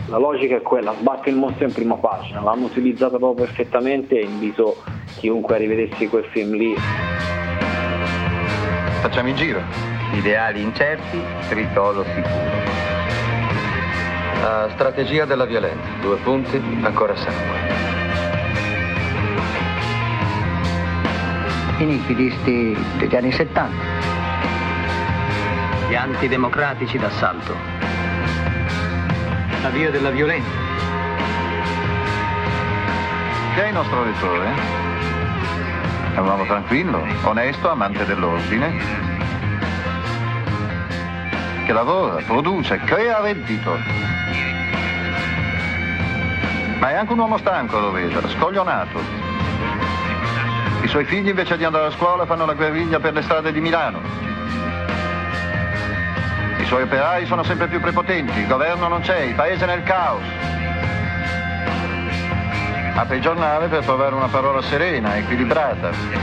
La logica è quella, sbatti il mostro in prima pagina, l'hanno utilizzata proprio perfettamente e invito chiunque a rivedersi quel film lì. Facciamo il giro. Ideali incerti, ritorno sicuro. La strategia della violenza. 2 punti, ancora sangue. I nihilisti degli anni 70. Gli antidemocratici d'assalto. La via della violenza. Chi è il nostro lettore? È un uomo tranquillo, onesto, amante dell'ordine, che lavora, produce, crea reddito. Ma è anche un uomo stanco, lo vedo, scoglionato. I suoi figli invece di andare a scuola fanno la guerriglia per le strade di Milano. I suoi operai sono sempre più prepotenti, il governo non c'è, il paese è nel caos. Apre il giornale per trovare una parola serena, equilibrata.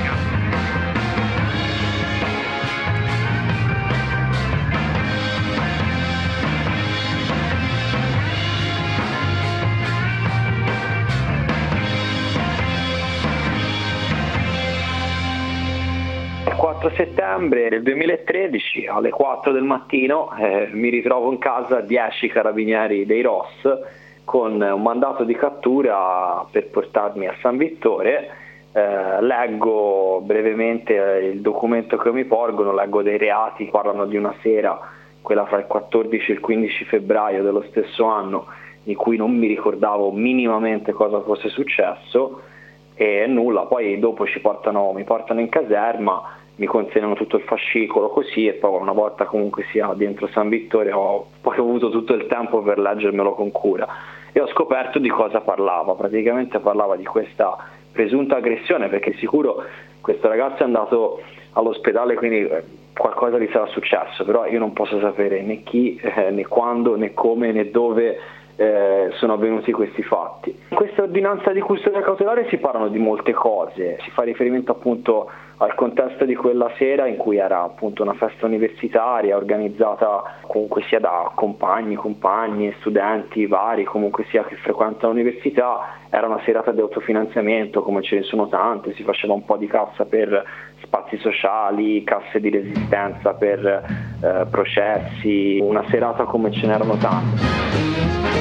Il 4 settembre del 2013 alle 4 del mattino mi ritrovo in casa 10 carabinieri dei ROS con un mandato di cattura per portarmi a San Vittore. Leggo brevemente il documento che mi porgono, leggo dei reati, parlano di una sera, quella fra il 14 e il 15 febbraio dello stesso anno, di cui non mi ricordavo minimamente cosa fosse successo e nulla. Poi dopo mi portano in caserma, mi consegnano tutto il fascicolo così, e poi una volta comunque sia dentro San Vittore ho avuto tutto il tempo per leggermelo con cura e ho scoperto di cosa parlava. Praticamente parlava di questa presunta aggressione, perché sicuro questo ragazzo è andato all'ospedale, quindi qualcosa gli sarà successo, però io non posso sapere né chi, né quando, né come, né dove sono avvenuti questi fatti. In questa ordinanza di custodia cautelare si parlano di molte cose, si fa riferimento appunto al contesto di quella sera in cui era appunto una festa universitaria organizzata comunque sia da compagni, compagne, studenti vari, comunque sia che frequentano l'università. Era una serata di autofinanziamento, come ce ne sono tante, si faceva un po' di cassa per spazi sociali, casse di resistenza per processi, una serata come ce n'erano tante.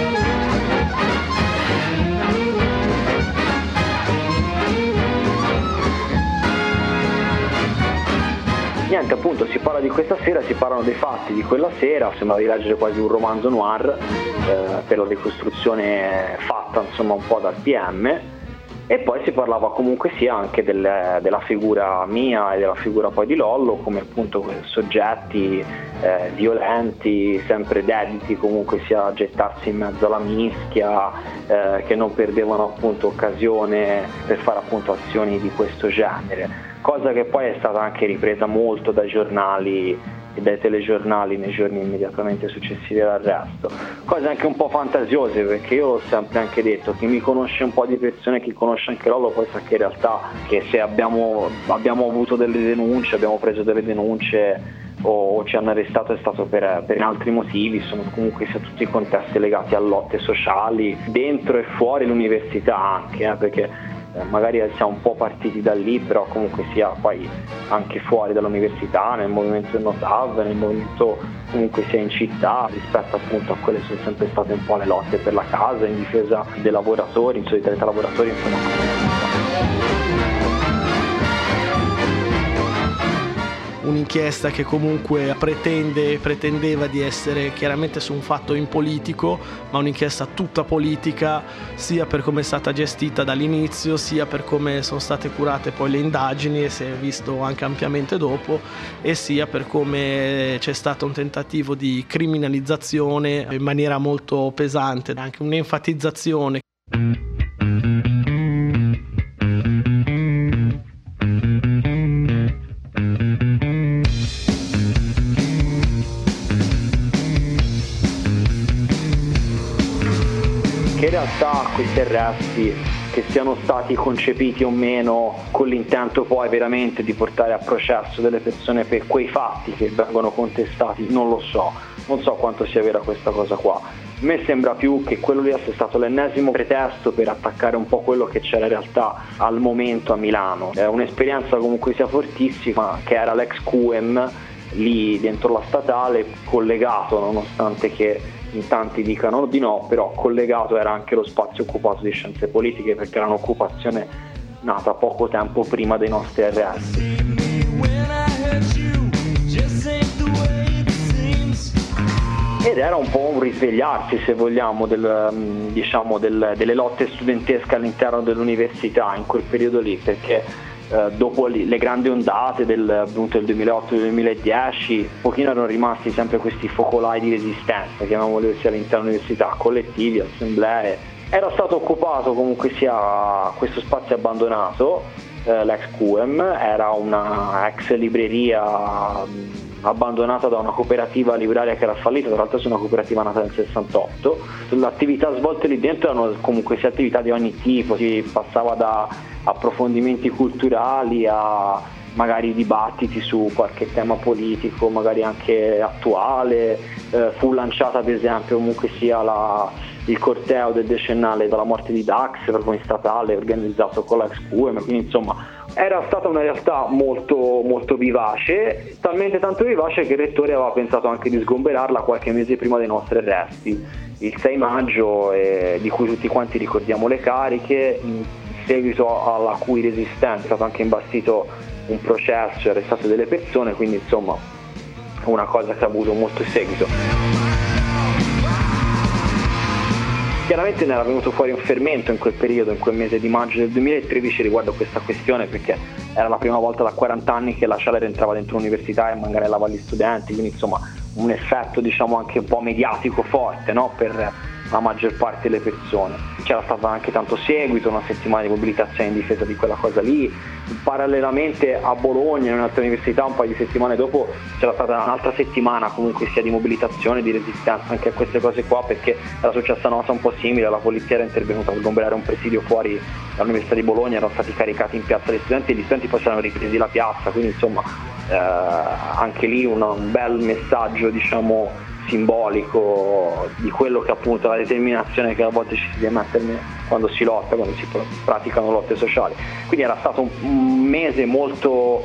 Niente, appunto si parla di questa sera, si parlano dei fatti di quella sera, sembra di leggere quasi un romanzo noir per la ricostruzione fatta insomma un po' dal PM, e poi si parlava comunque sia anche della figura mia e della figura poi di Lollo come appunto soggetti violenti, sempre dediti comunque sia a gettarsi in mezzo alla mischia, che non perdevano appunto occasione per fare appunto azioni di questo genere. Cosa che poi è stata anche ripresa molto dai giornali e dai telegiornali nei giorni immediatamente successivi all'arresto. Cose anche un po' fantasiose, perché io ho sempre anche detto, chi mi conosce un po' di persone, chi conosce anche Lollo, poi sa che in realtà che se abbiamo avuto delle denunce, abbiamo preso delle denunce o ci hanno arrestato è stato per altri motivi, sono comunque sia tutti contesti legati a lotte sociali, dentro e fuori l'università anche, perché magari siamo un po' partiti da lì, però comunque sia poi anche fuori dall'università, nel movimento del NOTAV, nel movimento comunque sia in città, rispetto appunto a quelle sono sempre state un po' le lotte per la casa, in difesa dei lavoratori, in solidarietà ai lavoratori, insomma. Un'inchiesta che comunque pretendeva di essere chiaramente su un fatto impolitico, ma un'inchiesta tutta politica, sia per come è stata gestita dall'inizio, sia per come sono state curate poi le indagini, e si è visto anche ampiamente dopo, e sia per come c'è stato un tentativo di criminalizzazione in maniera molto pesante, anche un'enfatizzazione. In realtà questi arresti, che siano stati concepiti o meno con l'intento poi veramente di portare a processo delle persone per quei fatti che vengono contestati, non lo so, non so quanto sia vera questa cosa qua, A me sembra più che quello lì sia stato l'ennesimo pretesto per attaccare un po' quello che c'era in realtà al momento a Milano. È un'esperienza comunque sia fortissima, che era l'ex QEM lì dentro la statale, collegato, nonostante che in tanti dicano di no, però collegato era anche lo spazio occupato di scienze politiche, perché era un'occupazione nata poco tempo prima dei nostri arresti. Ed era un po' un risvegliarsi, se vogliamo, delle lotte studentesche all'interno dell'università in quel periodo lì, perché dopo le grandi ondate del 2008-2010 un pochino erano rimasti sempre questi focolai di resistenza, chiamiamoli così, all'interno dell'università, collettivi, assemblee. Era stato occupato comunque sia questo spazio abbandonato, l'ex QEM, era una ex libreria abbandonata da una cooperativa libraria che era fallita, tra l'altro è una cooperativa nata nel 68. Le attività svolte lì dentro erano comunque sia attività di ogni tipo, si passava da approfondimenti culturali a magari dibattiti su qualche tema politico, magari anche attuale. Fu lanciata ad esempio comunque sia il corteo del decennale dalla morte di Dax, proprio in statale, organizzato con l'ex QEM, quindi insomma era stata una realtà molto, molto vivace, talmente tanto vivace che il rettore aveva pensato anche di sgomberarla qualche mese prima dei nostri arresti, il 6 maggio, di cui tutti quanti ricordiamo le cariche, in seguito alla cui resistenza è stato anche imbastito un processo e arrestato delle persone, quindi insomma è una cosa che ha avuto molto seguito. Chiaramente ne era venuto fuori un fermento in quel periodo, in quel mese di maggio del 2013 riguardo a questa questione, perché era la prima volta da 40 anni che la Scialer entrava dentro l'università e manganellava gli studenti, quindi insomma un effetto diciamo anche un po' mediatico forte, no? Per la maggior parte delle persone. C'era stato anche tanto seguito, una settimana di mobilitazione in difesa di quella cosa lì. Parallelamente a Bologna, in un'altra università, un paio di settimane dopo c'era stata un'altra settimana comunque sia di mobilitazione, di resistenza anche a queste cose qua, perché era successa una cosa un po' simile, la polizia era intervenuta a sgomberare un presidio fuori dall'Università di Bologna, erano stati caricati in piazza gli studenti e gli studenti poi si erano ripresi la piazza, quindi insomma anche lì un bel messaggio diciamo simbolico di quello che appunto la determinazione che a volte ci si deve mettere quando si lotta, quando si praticano lotte sociali. Quindi era stato un mese molto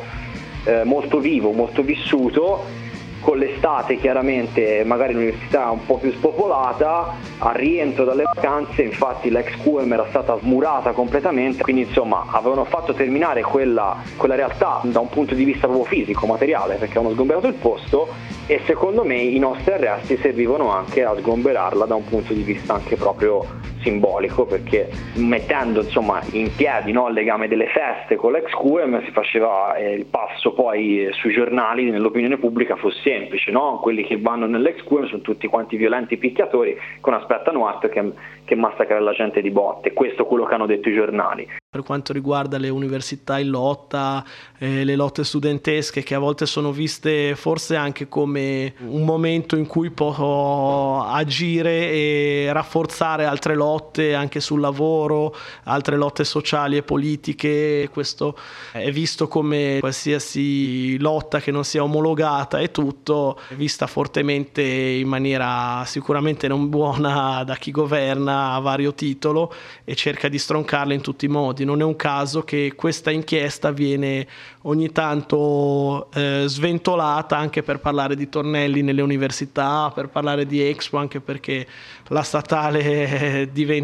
vivo, molto vissuto, con l'estate chiaramente magari l'università un po' più spopolata, al rientro dalle vacanze infatti l'ex QEM era stata smurata completamente, quindi insomma avevano fatto terminare quella realtà da un punto di vista proprio fisico, materiale, perché avevano sgomberato il posto, e secondo me i nostri arresti servivano anche a sgomberarla da un punto di vista anche proprio simbolico, perché mettendo insomma in piedi, no, il legame delle feste con l'ex QEM si faceva il passo poi sui giornali, nell'opinione pubblica fu semplice, no? Quelli che vanno nell'ex QEM sono tutti quanti violenti picchiatori che non aspettano altro che massacrare la gente di botte. Questo è quello che hanno detto i giornali. Per quanto riguarda le università in lotta, le lotte studentesche, che a volte sono viste forse anche come un momento in cui può agire e rafforzare altre lotte anche sul lavoro, altre lotte sociali e politiche, questo è visto come qualsiasi lotta che non sia omologata e tutto, è vista fortemente in maniera sicuramente non buona da chi governa a vario titolo e cerca di stroncarla in tutti i modi. Non è un caso che questa inchiesta viene ogni tanto sventolata anche per parlare di tornelli nelle università, per parlare di Expo, anche perché la statale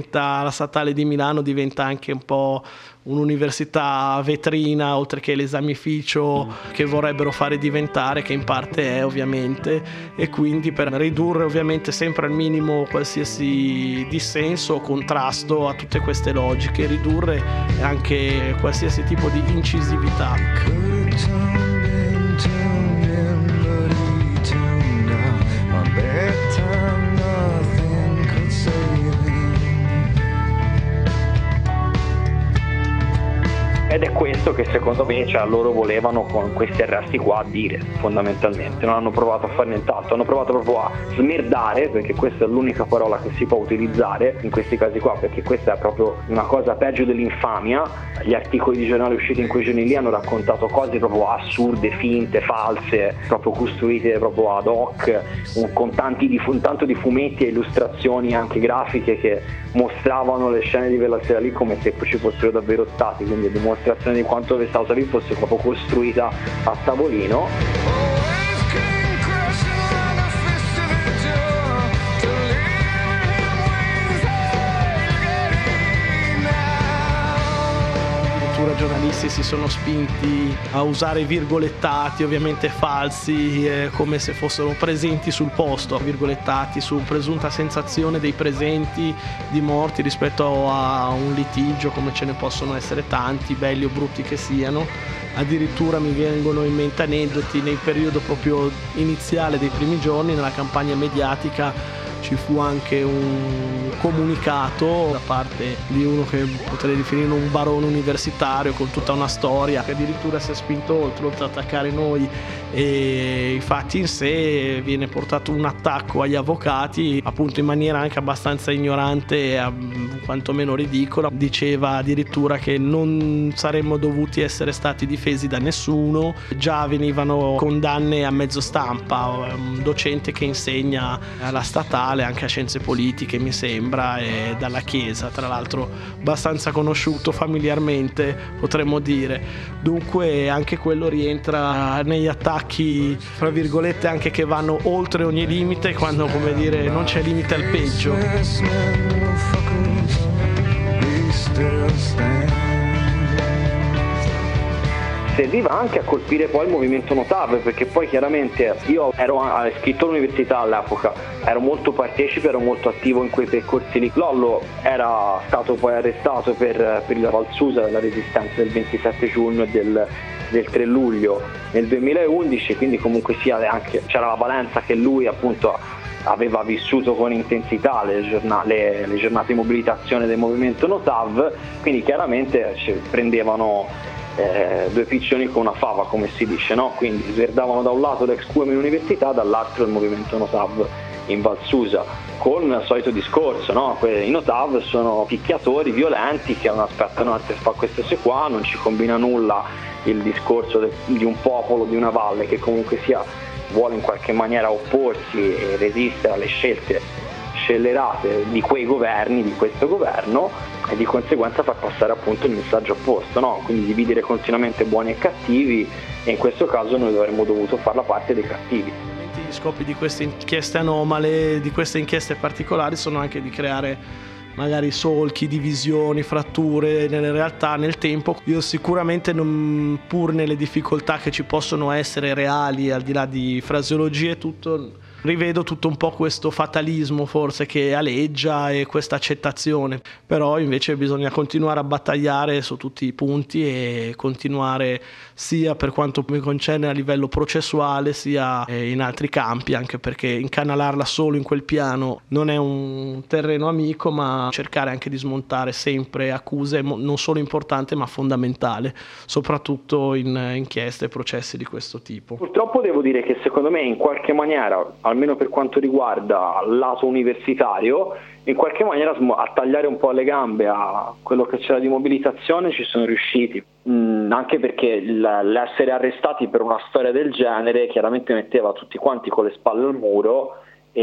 di Milano diventa anche un po' un'università vetrina, oltre che l'esamificio che vorrebbero fare diventare, che in parte è ovviamente, e quindi per ridurre ovviamente sempre al minimo qualsiasi dissenso o contrasto a tutte queste logiche, ridurre anche qualsiasi tipo di incisività. Ed è questo questo che secondo me loro volevano con questi arresti qua dire, fondamentalmente. Non hanno provato a fare nient'altro, hanno provato proprio a smerdare, perché questa è l'unica parola che si può utilizzare in questi casi qua, perché questa è proprio una cosa peggio dell'infamia. Gli articoli di giornale usciti in quei giorni lì hanno raccontato cose proprio assurde, finte, false, proprio costruite proprio ad hoc, con tanto di fumetti e illustrazioni anche grafiche che mostravano le scene di quella sera lì come se ci fossero davvero stati, quindi a dimostrazione di quanto questa cosa lì fosse proprio costruita a tavolino. Giornalisti si sono spinti a usare virgolettati ovviamente falsi, come se fossero presenti sul posto, virgolettati su presunta sensazione dei presenti di morti rispetto a un litigio, come ce ne possono essere tanti, belli o brutti che siano. Addirittura mi vengono in mente aneddoti nel periodo proprio iniziale dei primi giorni, nella campagna mediatica ci fu anche un comunicato da parte di uno che potrei definire un barone universitario con tutta una storia, che addirittura si è spinto oltre ad attaccare noi e i fatti in sé. Viene portato un attacco agli avvocati appunto in maniera anche abbastanza ignorante e quantomeno ridicola. Diceva addirittura che non saremmo dovuti essere stati difesi da nessuno, già venivano condanne a mezzo stampa, un docente che insegna alla statale anche a scienze politiche mi sembra, e dalla Chiesa tra l'altro, abbastanza conosciuto familiarmente potremmo dire. Dunque anche quello rientra negli attacchi fra virgolette anche che vanno oltre ogni limite, quando come dire non c'è limite al peggio. Serviva anche a colpire poi il movimento Notav, perché poi chiaramente io ero iscritto all'università all'epoca, ero molto partecipe, ero molto attivo in quei percorsi lì. Lollo era stato poi arrestato per la Valsusa, la resistenza del 27 giugno e del 3 luglio nel 2011, quindi comunque sia anche c'era la valenza che lui appunto aveva vissuto con intensità le giornate di mobilitazione del movimento Notav, quindi chiaramente prendevano due piccioni con una fava, come si dice, no? Quindi sverdavano da un lato l'ex QM in università, dall'altro il movimento Notav in Valsusa, con il solito discorso, no? I Notav sono picchiatori violenti che non aspettano altre fa queste cose qua, non ci combina nulla il discorso di un popolo, di una valle che comunque sia vuole in qualche maniera opporsi e resistere alle scelte scellerate di quei governi, di questo governo, e di conseguenza far passare appunto il messaggio opposto, no? Quindi dividere continuamente buoni e cattivi, e in questo caso noi avremmo dovuto far la parte dei cattivi. Gli scopi di queste inchieste anomale, di queste inchieste particolari, sono anche di creare magari solchi, divisioni, fratture nelle realtà, nel tempo. Io sicuramente, pur nelle difficoltà che ci possono essere reali, al di là di fraseologie e tutto, rivedo tutto un po' questo fatalismo forse che aleggia e questa accettazione, però invece bisogna continuare a battagliare su tutti i punti e continuare sia per quanto mi concerne a livello processuale sia in altri campi, anche perché incanalarla solo in quel piano non è un terreno amico, ma cercare anche di smontare sempre accuse non solo importante ma fondamentale, soprattutto in inchieste e processi di questo tipo. Purtroppo devo dire che secondo me in qualche maniera, almeno per quanto riguarda il lato universitario, in qualche maniera a tagliare un po' le gambe a quello che c'era di mobilitazione ci sono riusciti, anche perché l'essere arrestati per una storia del genere chiaramente metteva tutti quanti con le spalle al muro,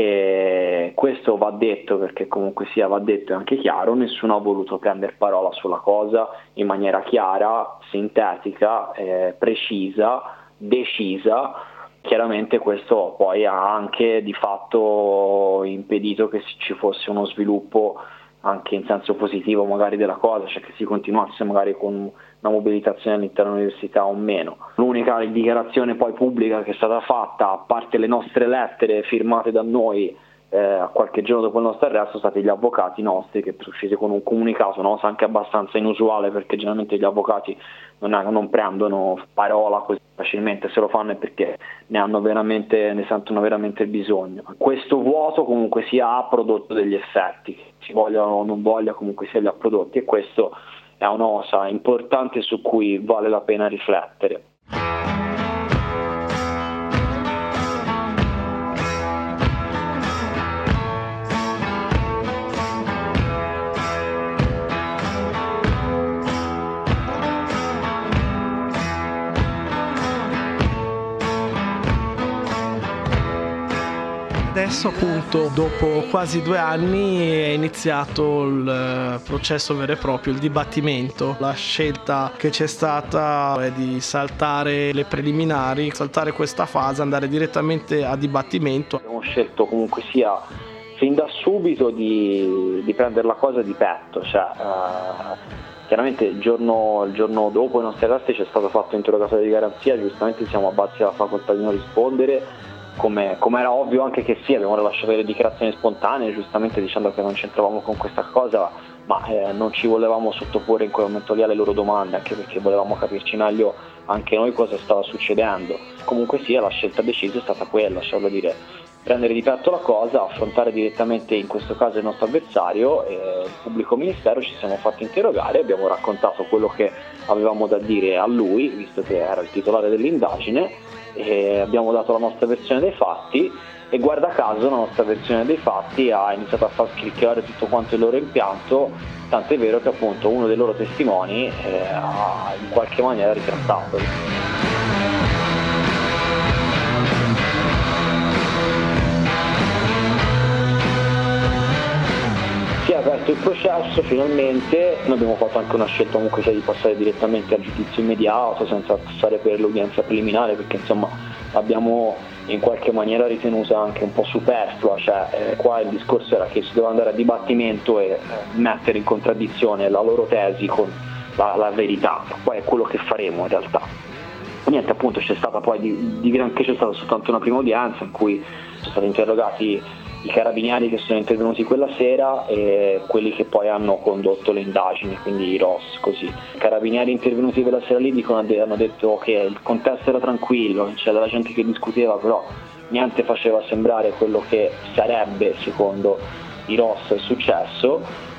e questo va detto, perché comunque sia va detto e anche chiaro, nessuno ha voluto prendere parola sulla cosa in maniera chiara, sintetica, precisa, decisa. Chiaramente questo poi ha anche di fatto impedito che ci fosse uno sviluppo anche in senso positivo magari della cosa, cioè che si continuasse magari con una mobilitazione all'interno dell'università o meno. L'unica dichiarazione poi pubblica che è stata fatta, a parte le nostre lettere firmate da noi a qualche giorno dopo il nostro arresto, sono stati gli avvocati nostri che sono usciti con un comunicato, no? Anche abbastanza inusuale, perché generalmente gli avvocati non prendono parola così facilmente, se lo fanno è perché ne sentono veramente il bisogno. Questo vuoto comunque sia ha prodotto degli effetti, si voglia o non voglia, comunque sia li ha prodotti, e questo è un'osa importante su cui vale la pena riflettere. Adesso appunto dopo quasi 2 anni è iniziato il processo vero e proprio, il dibattimento. La scelta che c'è stata è di saltare le preliminari, saltare questa fase, andare direttamente a dibattimento. Abbiamo scelto comunque sia fin da subito di prendere la cosa di petto, chiaramente il giorno dopo i nostri arresti c'è stato fatto interrogatorio di garanzia, giustamente siamo abbatti alla facoltà di non rispondere. Come era ovvio anche che sì, abbiamo rilasciato le dichiarazioni spontanee, giustamente dicendo che non c'entravamo con questa cosa, ma non ci volevamo sottoporre in quel momento lì alle loro domande, anche perché volevamo capirci meglio anche noi cosa stava succedendo. Comunque sia, la scelta decisa è stata quella, prendere di petto la cosa, affrontare direttamente in questo caso il nostro avversario, e il pubblico ministero ci siamo fatti interrogare, abbiamo raccontato quello che avevamo da dire a lui, visto che era il titolare dell'indagine, e abbiamo dato la nostra versione dei fatti, e guarda caso la nostra versione dei fatti ha iniziato a far scricchiolare tutto quanto il loro impianto, tant'è vero che appunto uno dei loro testimoni ha in qualche maniera ritrattato. Si è aperto il processo finalmente, noi abbiamo fatto anche una scelta comunque di passare direttamente al giudizio immediato senza passare per l'udienza preliminare, perché insomma l'abbiamo in qualche maniera ritenuta anche un po' superflua, qua il discorso era che si doveva andare a dibattimento e mettere in contraddizione la loro tesi con la verità, poi è quello che faremo in realtà. Niente, appunto c'è stata poi di granché, c'è stata soltanto una prima udienza in cui sono stati interrogati i carabinieri che sono intervenuti quella sera e quelli che poi hanno condotto le indagini, quindi i ROS, così. I carabinieri intervenuti quella sera lì hanno detto che il contesto era tranquillo, c'era della gente che discuteva, però niente faceva sembrare quello che sarebbe, secondo i ROS, successo.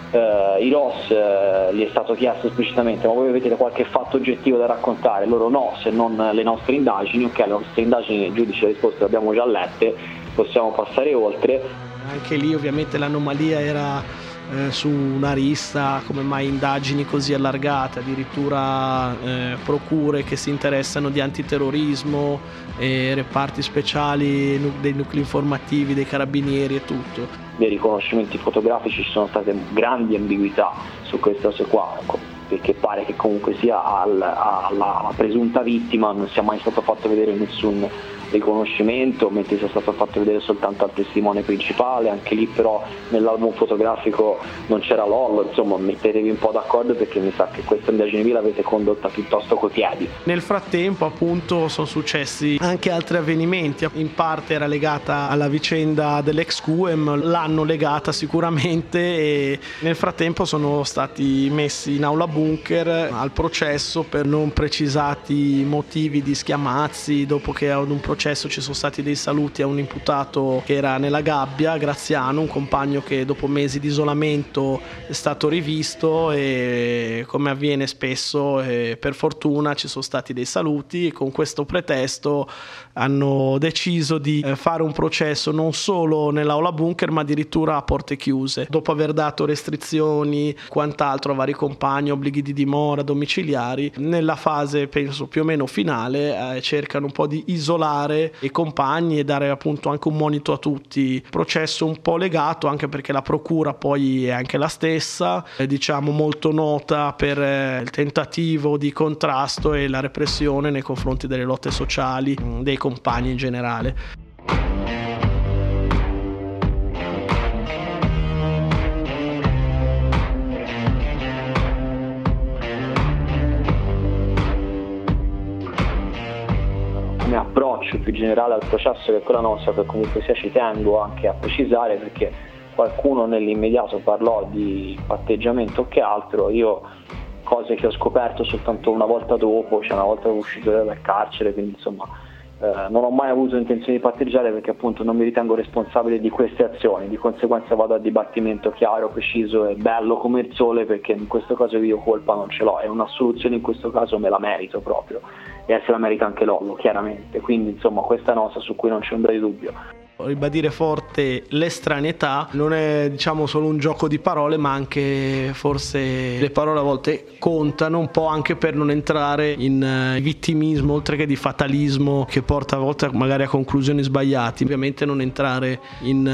I ROS gli è stato chiesto esplicitamente: ma voi avete qualche fatto oggettivo da raccontare? Loro no, se non le nostre indagini. Ok, le nostre indagini, il giudice ha risposto, le abbiamo già lette, possiamo passare oltre. Anche lì ovviamente l'anomalia era su una rissa, come mai indagini così allargate, addirittura procure che si interessano di antiterrorismo e reparti speciali dei nuclei informativi dei carabinieri e tutto. Dei riconoscimenti fotografici, ci sono state grandi ambiguità su queste cose qua, perché pare che comunque sia alla presunta vittima non sia mai stato fatto vedere nessun riconoscimento, mentre sia stato fatto vedere soltanto al testimone principale. Anche lì però nell'album fotografico non c'era Lollo, insomma mettetevi un po' d'accordo, perché mi sa che questa indagine vi l'avete condotta piuttosto coi piedi. Nel frattempo appunto sono successi anche altri avvenimenti, in parte era legata alla vicenda dell'ex QM, l'hanno legata sicuramente, e nel frattempo sono stati messi in aula bunker al processo per non precisati motivi di schiamazzi, dopo che ad un processo ci sono stati dei saluti a un imputato che era nella gabbia, Graziano, un compagno che dopo mesi di isolamento è stato rivisto, e come avviene spesso per fortuna ci sono stati dei saluti, e con questo pretesto hanno deciso di fare un processo non solo nell'aula bunker ma addirittura a porte chiuse, dopo aver dato restrizioni quant'altro a vari compagni, obblighi di dimora, domiciliari. Nella fase penso più o meno finale cercano un po' di isolare i compagni e dare appunto anche un monito a tutti. Processo un po' legato, anche perché la procura poi è anche la stessa, diciamo molto nota per il tentativo di contrasto e la repressione nei confronti delle lotte sociali dei compagni in generale. Come approccio più generale al processo, che quella nostra, che comunque sia ci tengo anche a precisare, perché qualcuno nell'immediato parlò di patteggiamento che altro, io cose che ho scoperto soltanto una volta dopo, una volta uscito dal carcere, quindi insomma non ho mai avuto intenzione di patteggiare perché appunto non mi ritengo responsabile di queste azioni, di conseguenza vado a dibattimento chiaro, preciso e bello come il sole, perché in questo caso io colpa non ce l'ho e una soluzione in questo caso me la merito proprio, e se la merita anche Lollo chiaramente, quindi insomma questa è una cosa su cui non c'è ombra di dubbio. Ribadire forte l'estraneità non è solo un gioco di parole, ma anche forse le parole a volte contano un po' anche per non entrare in vittimismo oltre che di fatalismo che porta a volte magari a conclusioni sbagliate. Ovviamente non entrare in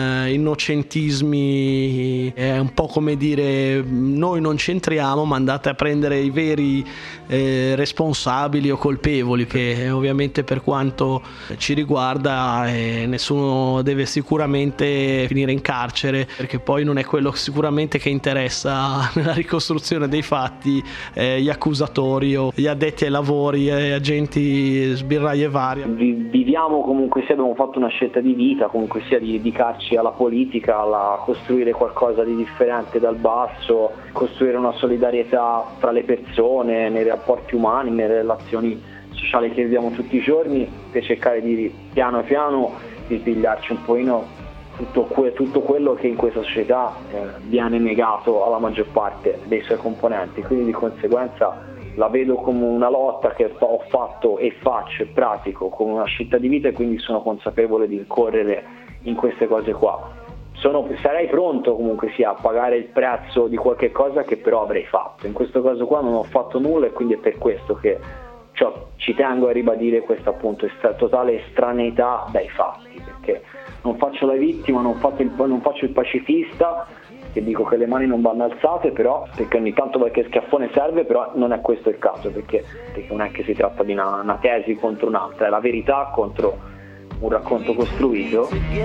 innocentismi, è un po' come dire noi non c'entriamo, ma andate a prendere i veri responsabili o colpevoli, che ovviamente per quanto ci riguarda nessuno deve sicuramente finire in carcere, perché poi non è quello sicuramente che interessa nella ricostruzione dei fatti gli accusatori o gli addetti ai lavori, agenti sbirrai e vari. Viviamo comunque sia, abbiamo fatto una scelta di vita, comunque sia di dedicarci alla politica, a costruire qualcosa di differente dal basso, costruire una solidarietà tra le persone, nei rapporti umani, nelle relazioni sociali che viviamo tutti i giorni, per cercare di piano piano di pigliarci un pochino tutto quello che in questa società viene negato alla maggior parte dei suoi componenti, quindi di conseguenza la vedo come una lotta che ho fatto e faccio e pratico come una scelta di vita, e quindi sono consapevole di incorrere in queste cose qua. Sarei pronto comunque sia a pagare il prezzo di qualche cosa che però avrei fatto. In questo caso qua non ho fatto nulla, e quindi è per questo che ci tengo a ribadire questa appunto totale estraneità dai fatti, perché non faccio la vittima, non faccio il pacifista che dico che le mani non vanno alzate, però perché ogni tanto qualche schiaffone serve, però non è questo il caso, perché non è che si tratta di una tesi contro un'altra, è la verità contro un racconto costruito.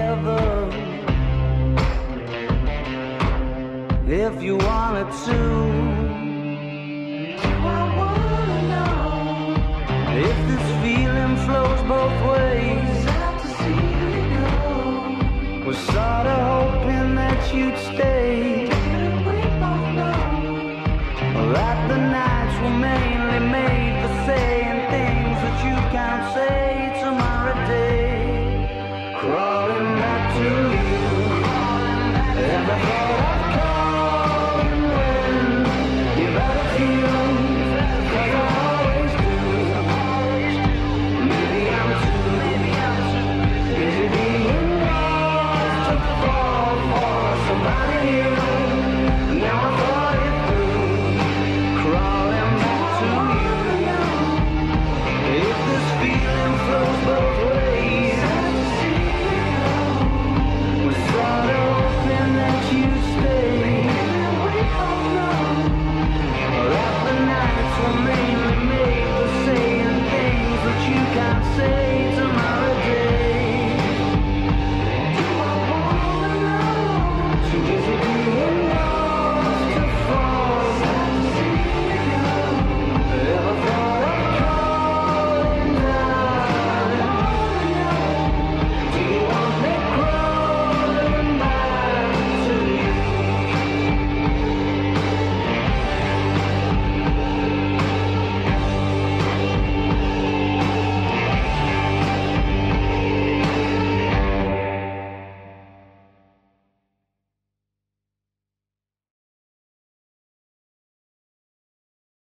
If you wanted to, if this feeling flows both ways, we're sorry.